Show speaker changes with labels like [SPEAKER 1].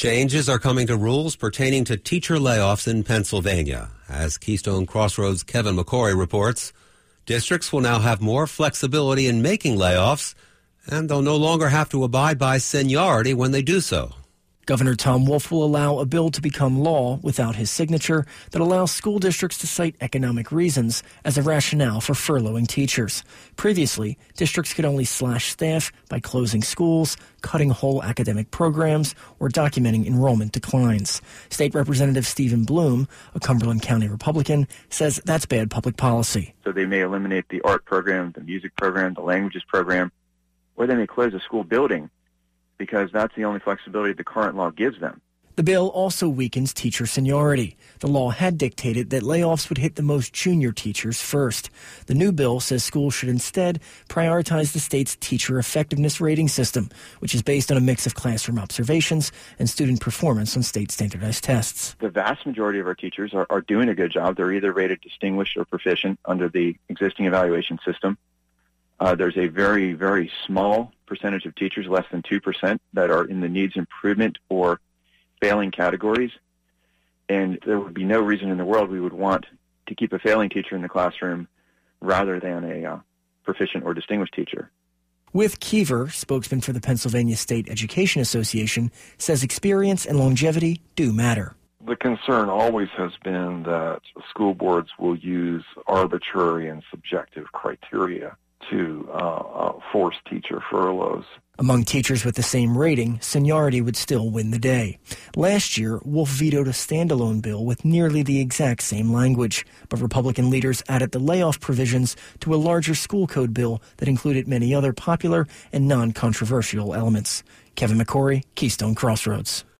[SPEAKER 1] Changes are coming to rules pertaining to teacher layoffs in Pennsylvania. As Keystone Crossroads' Kevin McCory reports, districts will now have more flexibility in making layoffs, and they'll no longer have to abide by seniority when they do so.
[SPEAKER 2] Governor Tom Wolf will allow a bill to become law without his signature that allows school districts to cite economic reasons as a rationale for furloughing teachers. Previously, districts could only slash staff by closing schools, cutting whole academic programs, or documenting enrollment declines. State Representative Stephen Bloom, a Cumberland County Republican, says that's bad public policy.
[SPEAKER 3] So they may eliminate the art program, the music program, the languages program, or they may close a school building, because that's the only flexibility the current law gives them.
[SPEAKER 2] The bill also weakens teacher seniority. The law had dictated that layoffs would hit the most junior teachers first. The new bill says schools should instead prioritize the state's teacher effectiveness rating system, which is based on a mix of classroom observations and student performance on state standardized tests.
[SPEAKER 3] The vast majority of our teachers are doing a good job. They're either rated distinguished or proficient under the existing evaluation system. There's a very, very small percentage of teachers, less than 2%, that are in the needs improvement or failing categories. And there would be no reason in the world we would want to keep a failing teacher in the classroom rather than a proficient or distinguished teacher.
[SPEAKER 2] With Keever, spokesman for the Pennsylvania State Education Association, says experience and longevity do matter.
[SPEAKER 4] The concern always has been that school boards will use arbitrary and subjective criteria to force teacher furloughs.
[SPEAKER 2] Among teachers with the same rating, seniority would still win the day. Last year, Wolf vetoed a standalone bill with nearly the exact same language, but Republican leaders added the layoff provisions to a larger school code bill that included many other popular and non-controversial elements. Kevin McCory, Keystone Crossroads.